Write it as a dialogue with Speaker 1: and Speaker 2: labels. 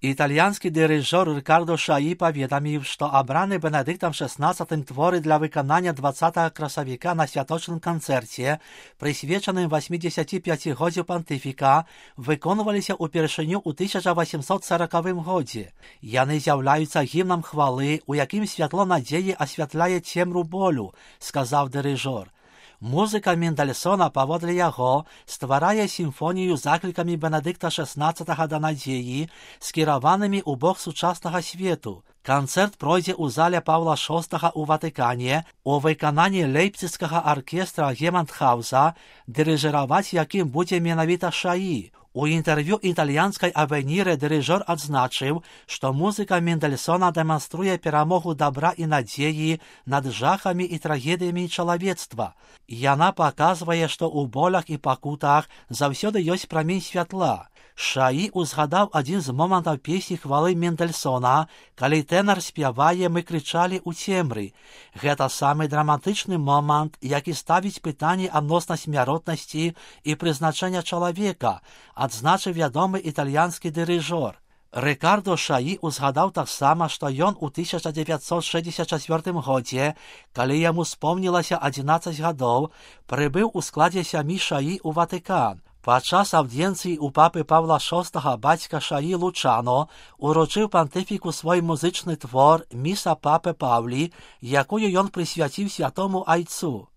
Speaker 1: Італьянський дирижер Рікардо Шаї повідомив, що обраний Бенедиктом XVI твори для виконання 20-го красовика на святочному концерті, присвяченим 85-годдю понтифіка, виконувалися упершиню у 1840 годі. Яни з'являються гімном хвали, у яким світло надії освітляє темру болю, сказав дирижер. Музика Мендельсона, поводле його, створює симфонію з закликами Бенедикта XVI до надії, скерованими у бок сучасного світу. Концерт пройде у залі Павла VI у Ватикані, у виконанні Лейпцигського оркестра Гемондхауза, дирижерувати яким буде менавіта Шаї. У інтерв'ю італійській Авеніре дирижер відзначив, що музика Мендельсона демонструє перемогу добра і надії над жахами і трагедіями чоловіцтва. Вона показує, що у болях і покутах завсюди є промінь світла. Шаї узгадав один з моментів пісні хвали Мендельсона, коли тенор співає «Ми кричали у темрі». Це самий драматичний момент, який ставить питання відносно смертності і призначення чоловіка, відзначив відомий італійський дирижер. Рікардо Шаї узгадав так само, що він у 1964 годі, коли йому сповнилося 11 років, прибув у складі сім'ї Шаї у Ватикан. Подчас аудієнції у папи Павла VI батька Шаї Лучано урочив понтифіку свій музичний твор «Міса папи Павлі», якою він присвятив святому Отцю.